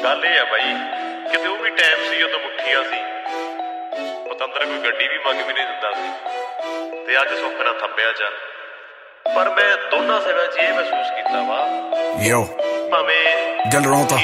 ਗੱਲ ਇਹ ਆ ਬਾਈ, ਕਿਤੇ ਉਹ ਵੀ ਟਾਈਮ ਸੀ ਜਦੋਂ ਮੁੱਠੀਆਂ ਸੀ, ਪਤੰਦਰ ਕੋਈ ਗੱਡੀ ਵੀ ਮੰਗ ਵੀ ਨਹੀਂ ਦਿੰਦਾ ਸੀ, ਤੇ ਅੱਜ ਸੁੱਖ ਨਾਲ ਥੱਬਿਆ ਚ। ਪਰ ਮੈਂ ਦੋਨਾਂ ਸਮਿਆਂ 'ਚ ਇਹ ਮਹਿਸੂਸ ਕੀਤਾ ਵਾ, ਭਾਵੇਂ ਗੱਲ ਰੌਂਤਾ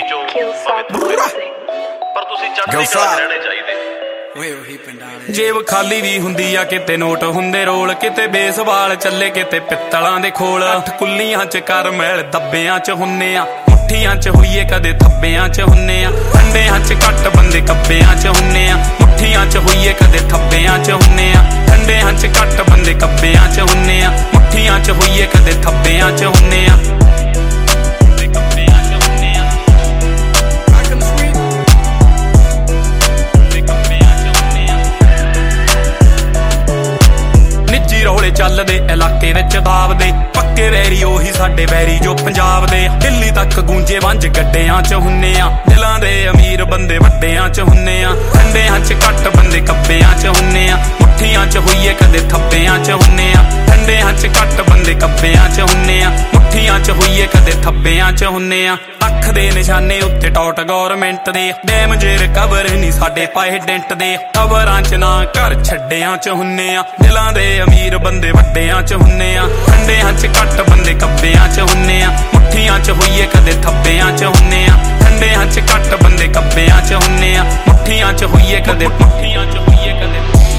ਪਰ ਤੁਸੀਂ ਚੜ੍ਹਦੀ ਕਲਾ ਰਹਿਣੇ ਚਾਹੀਦੇ। ਜੇਬ ਖਾਲੀ ਵੀ ਹੁੰਦੀ ਆ, ਕਿਤੇ ਨੋਟ ਹੁੰਦੇ ਰੋਲ, ਕਿਤੇ ਬੇਸਬਾਲ ਚੱਲੇ, ਕਿਤੇ ਪਿੱਤਲਾਂ ਦੇ ਖੋਲ। ਅੱਠ ਕੁੱਲੀਆਂ ਚ ਕਰ ਮੈਲ ਦੱਬਿਆਂ ਚ ਹੁੰਨੇ ਆ, ਮੁੱਠੀਆਂ ਚ ਹੋਈਏ ਕਦੇ ਥੱਬਿਆਂ ਚ ਹੁੰਨੇ ਆ। ਠੰਡਿਆਂ ਚ ਘੱਟ ਬੰਦੇ ਕੱਬਿਆਂ ਚ ਹੁੰਨੇ ਆ, ਮੁੱਠੀਆਂ ਚ ਹੋਈਏ ਕਦੇ ਥੱਬਿਆਂ ਚ ਹੁੰਨੇ ਆ। ਠੰਡਿਆਂ ਚ ਘੱਟ ਬੰਦੇ ਕੱਬਿਆਂ ਚ ਹੁੰਨੇ ਆ, ਮੁੱਠੀਆਂ ਚ ਹੋਈਏ ਕਦੇ ਥੱਬਿਆਂ ਚ ਹੁੰਨੇ ਆ। ਰੌਲੇ ਚੱਲਦੇ ਇਲਾਕੇ ਵਿੱਚ ਦਾਵਦੇ, ਪੱਕੇ ਵੈਰੀ ਉਹੀ ਸਾਡੇ ਵੈਰੀ ਜੋ ਪੰਜਾਬ ਦੇ। ਦਿੱਲੀ ਤੱਕ ਗੂੰਜੇ ਵੰਜ ਗੱਡਿਆਂ ਚ ਹੁੰਨੇ ਆ, ਦਿਲਾਂ ਦੇ ਅਮੀਰ ਬੰਦੇ ਵੱਡਿਆਂ ਚ ਹੁੰਨੇ ਆ। ਠੰਡਿਆਂ ਚ ਘੱਟ ਬੰਦੇ ਕੱਬਿਆਂ ਚ ਹੁੰਨੇ ਆ, ਮੁੱਠੀਆਂ ਚ ਹੋਈਏ ਕਦੇ ਥੱਬਿਆਂ ਚ ਹੁੰਨੇ ਆ। ਠੰਡਿਆਂ ਚ ਘੱਟ ਬੰਦੇ ਕੱਬਿਆਂ ਚ ਹੁੰਨੇ ਆ, ਮੁੱਠੀਆਂ ਚ ਹੋਈਏ ਕਦੇ ਥੱਬਿਆਂ ਚ ਹੁੰਨੇ ਆ। ਅੱਖ ਦੇ ਨਿਸ਼ਾਨੇ ਉੱਤੇ ਟੌਟ ਗੌਰਮੈਂਟ ਦੇ, ਡੈਮ ਜੇ ਰਿਕਵਰ ਨਹੀਂ ਸਾਡੇ ਪਾਏ ਡੈਂਟ ਦੇ। ਖਬਰਾਂ ਚ ਨਾ ਘਰ ਛੱਡਿਆਂ ਚ ਹੁੰਨੇ ਆ, ਦਿਲਾਂ ਦੇ ਅਮੀਰ ਬੰਦੇ ਵੱਡਿਆਂ ਚ ਹੁੰਨੇ ਆ। ਠੰਡਿਆਂ ਚ ਘੱਟ ਬੰਦੇ ਕੱਬਿਆਂ ਚ ਹੁੰਨੇ ਆ, ਮੁੱਠੀਆਂ ਚ ਹੋਈਏ ਕਦੇ ਥੱਬਿਆਂ ਚ ਹੁੰਨੇ ਆ। ਠੰਡਿਆਂ ਚ ਘੱਟ ਬੰਦੇ ਕੱਬਿਆਂ ਚ ਹੁੰਨੇ ਆ, ਮੁੱਠੀਆਂ ਚ ਹੋਈਏ ਕਦੇ ਮੁੱਠੀਆਂ ਚ ਹੋਈਏ ਕਦੇ।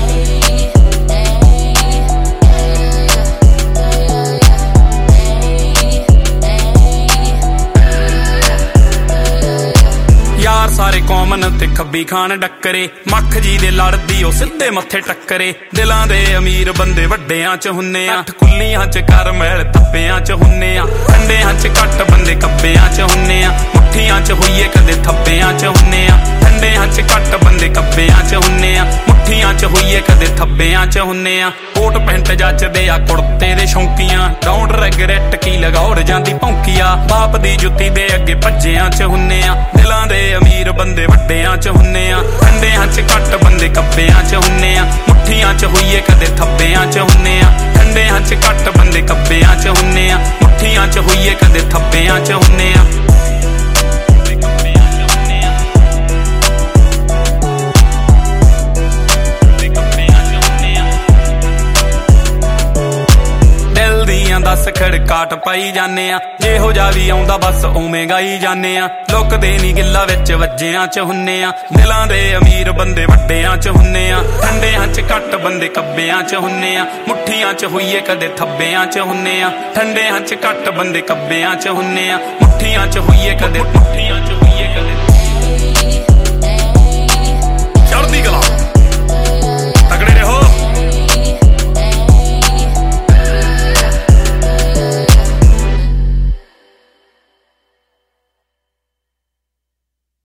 ਯਾਰ ਸਾਰੇ ਕਾਮਨ ਤੇ ਖੱਬੀ ਖਾਨ ਡੱਕਰੇ, ਮੱਖ ਜੀ ਦੇ ਲੜਦੀ ਉਹ ਸਿੱਧੇ ਮੱਥੇ ਟੱਕਰੇ। ਦਿਲਾਂ ਦੇ ਅਮੀਰ ਬੰਦੇ ਵੱਡਿਆਂ ਚ ਹੁੰਨੇ ਆ, ਅੱਠ ਕੁੱਲੀਆਂ ਚ ਕਰ ਮੈਲ ਥੱਬਿਆਂ ਚ ਹੁੰਨੇ ਆ। ਠੰਡਿਆਂ ਚ ਘੱਟ ਬੰਦੇ ਕੱਬਿਆਂ ਚ ਹੁੰਨੇ ਆ, ਮੁੱਠੀਆਂ ਚ ਹੋਈਏ ਕਦੇ ਥੱਬਿਆਂ ਚ ਹੁੰਨੇ ਆ। ਠੰਡਿਆਂ ਚ ਘੱਟ ਬੰਦੇ ਕੱਬਿਆਂ ਚ ਹੁੰਨੇ ਆ, ਮੁੱਠੀਆਂ ਚ ਹੋਈਏ ਕਦੇ ਥੱਬਿਆਂ ਚ ਹੁੰਨੇ ਆ। ਕੋਟ ਪੈਂਟ ਜੱਚਦੇ ਆ ਕੁੜਤੇ ਦੇ ਸ਼ੌਂਕੀਆਂ, ਡੋਂਟ ਰੈਗਰੈਟ ਕੀ ਲਗਾਉੜ ਜਾਂਦੀ ਭੌਂਕੀਆ। ਬਾਪ ਦੀ ਜੁੱਤੀ ਦੇ ਅੱਗੇ ਭੱਜਿਆਂ ਚ ਹੁੰਨੇ ਆ, ਦਿਲਾਂ ਦੇ ਅਮੀਰ ਬੰਦੇ ਵੱਡਿਆਂ ਚ ਹੁੰਨੇ ਆ। ਠੰਡਿਆਂ ਚ ਘੱਟ ਬੰਦੇ ਕੱਬਿਆਂ ਚ ਹੁੰਨੇ ਆ, ਮੁੱਠੀਆਂ ਚ ਹੋਈਏ ਕਦੇ ਥੱਬਿਆਂ ਚ ਹੁੰਨੇ ਆ। ਠੰਡਿਆਂ ਚ ਘੱਟ ਬੰਦੇ ਕੱਬਿਆਂ ਚ ਹੁੰਨੇ ਆ, ਮੁੱਠੀਆਂ ਚ ਹੋਈਏ ਕਦੇ ਥੱਬਿਆਂ ਚ ਹੁੰਨੇ ਆ। ਦਸ ਖੜਕਾਟ ਪਾਈ ਜਾਨੇ ਆ, ਜਿਹੋ ਜਾ ਵੀ ਆਉਂਦਾ ਬਸ ਉਵੇਂ ਗਾਈ ਜਾਨੇ ਆ। ਲੁਕਦੇ ਨੀ ਗਿੱਲਾ ਵਿੱਚ ਵੱਜਿਆਂ ਚ ਹੁੰਨੇ ਆ, ਦਿਲਾਂ ਦੇ ਅਮੀਰ ਬੰਦੇ ਵੱਡਿਆਂ ਚ ਹੁੰਨੇ ਆ। ਠੰਡਿਆਂ ਚ ਘੱਟ ਬੰਦੇ ਕੱਬਿਆਂ ਚ ਹੁੰਨੇ ਆ, ਮੁੱਠੀਆਂ ਚ ਹੋਈਏ ਕਦੇ ਥੱਬਿਆਂ ਚ ਹੁੰਨੇ ਆ। ਠੰਡਿਆਂ ਚ ਘੱਟ ਬੰਦੇ ਕੱਬਿਆਂ ਚ ਹੁੰਨੇ ਆ, ਮੁੱਠੀਆਂ ਚ ਹੋਈਏ ਕਦੇ